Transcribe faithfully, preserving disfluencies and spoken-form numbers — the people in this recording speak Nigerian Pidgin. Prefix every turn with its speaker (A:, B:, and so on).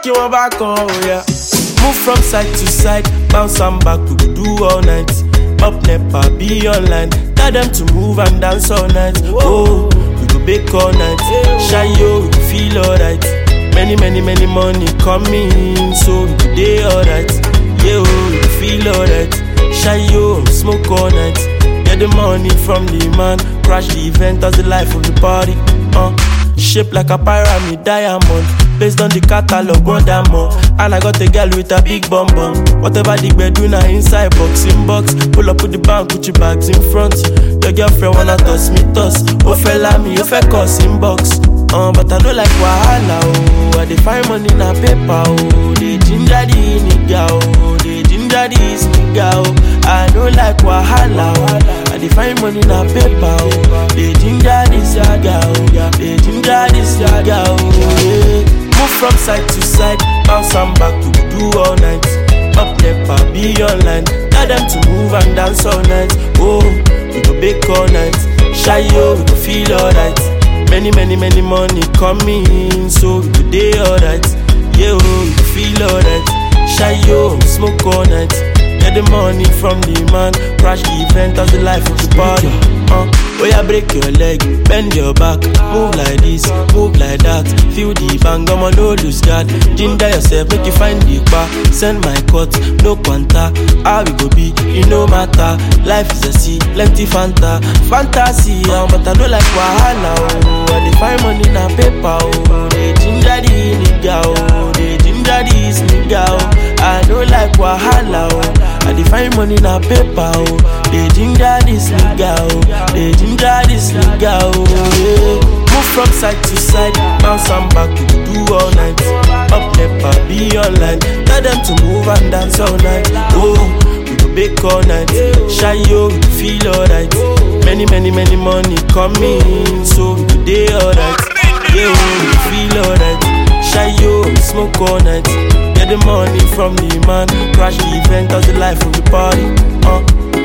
A: kí wọ́n bá kan, oh yeah. Move from side to side, bounce and back, we go do all night. Up nepa, be online, tell them to move and dance all night. Oh, we go bake all night, shy yo, we go feel alright. Many, many, many money coming, so we go day alright. Yeah, oh, we go feel alright. Shy yo, smoke all night. Get the money from the man, crash the event as the life of the party. Uh, shaped like a pyramid diamond, based on the catalog, one diamond. And I got a girl with a big bum bum. Whatever the bed do now inside box, in box. Pull up with the bank, put your bags in front. Your girlfriend wanna toss me toss. Oh fella me, oh fella cuss in box. Uh, but I don't like wahala, oh. I dey find money na paper, oh. They ginger the nigga, oh. They ginger this nigga, oh. I don't like wahala, oh. I dey find money na paper, oh. They ginger this nigga, oh. They ginger this nigga, oh. Yeah. Move from side to side, bounce and back, we do all night. Up nepa, be online, tell them to move and dance all night. Oh, we go bake all night. Shy yo, we go feel alright. Many, many, many money coming, so we go day alright. Yeah, oh, we go feel alright. Shy yo, smoke all night. Get the money from the man, crash the event as the life of the party. Uh, oh yeah, break your leg, bend your back, move like this, move like that. Feel the bang, I'ma no lose God. Ginger yourself, make you find the bar. Send my cut, no quanta. How we go be, it no matter. Life is a sea, plenty fanta, fantasy. Uh, but I don't like wahala, oh. I dey find money na paper, oh. They ginger the nigga, oh. They ginger this nigga, oh. I don't like wahala, oh. I dey find money na paper, oh. They ginger this nigga, oh. They ginger this nigga, oh. Yeah. Move from side to side, bounce and back, we do all night. Up nepa, be online, tell them to move and dance all night. Oh, we go bake all night. Shy yo, we feel alright. Many, many, many money coming, so we go day alright. Yeah, we feel alright. Shy yo, we smoke all night. Get the money from the man, crash the event as the life of the party. Uh.